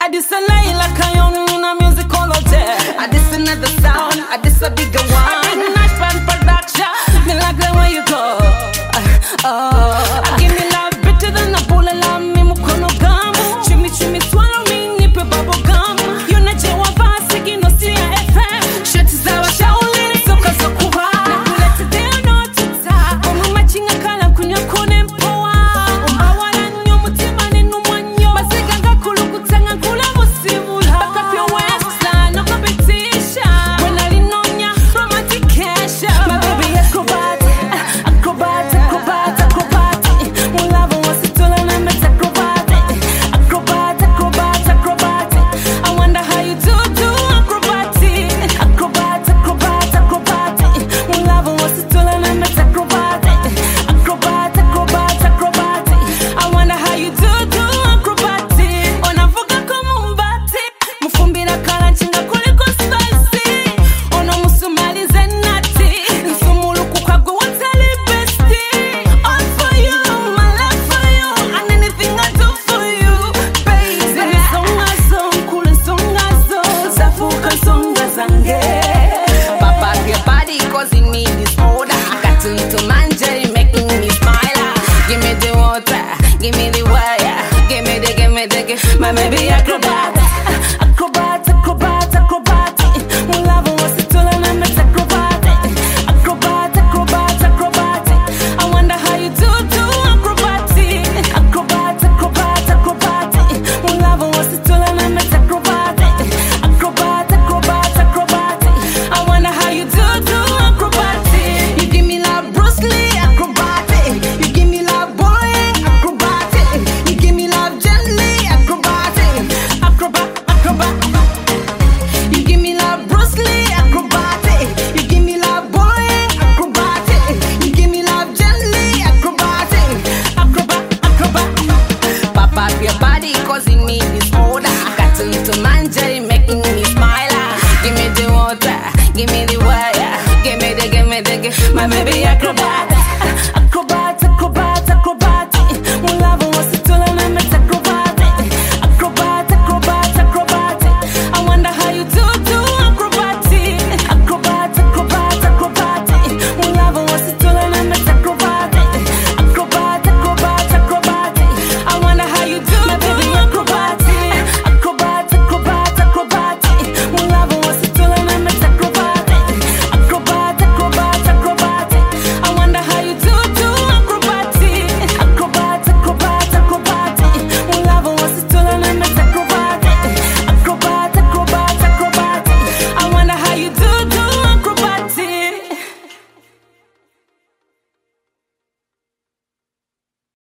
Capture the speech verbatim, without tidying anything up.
I this a Layla Kayon in a musical hotel. I this another sound, I this a bigger one. I did nice band production. Me like the way you go. Uh, oh, I give me love better than a bull alarm. Me mukono gum. Chimi chimi swallow me nipe bubble gum. You na jewa basi gino siya F M. Shut zawa shauli soka sokuwa. Nakulete deo no tuta. Omu machinga kala kunya kone mpoa. Umbawala nyo mutima ni numwanyo. Basika nga kulukutanga kula musibula. Back up your waistline, no competition. When I linonya, romantic cash. My baby acrobat, acrobat, acrobat, acrobat. Mulava wasitola na met acrobat, acrobat, acrobat, acrobat. I wonder how you do do acrobat, acrobat, acrobat, acrobat. Mulava wasitola na met acrobat, acrobat, acrobat, acrobat. I wonder how you do do acrobat. Onavuga kumumbati, mufumbira kala chinga kuliko spicy. Ono musumali zenati, nsumuluku kagwe watali bestie. All for you, my love for you, and anything I do for you, baby. Zini songa zon, kule songa zon, zafuka songa zange. Papa, your body causing me disorder. Got into manja, making me smile. Give me the water, give me the wire, give me the, give me the, give my baby acrobat.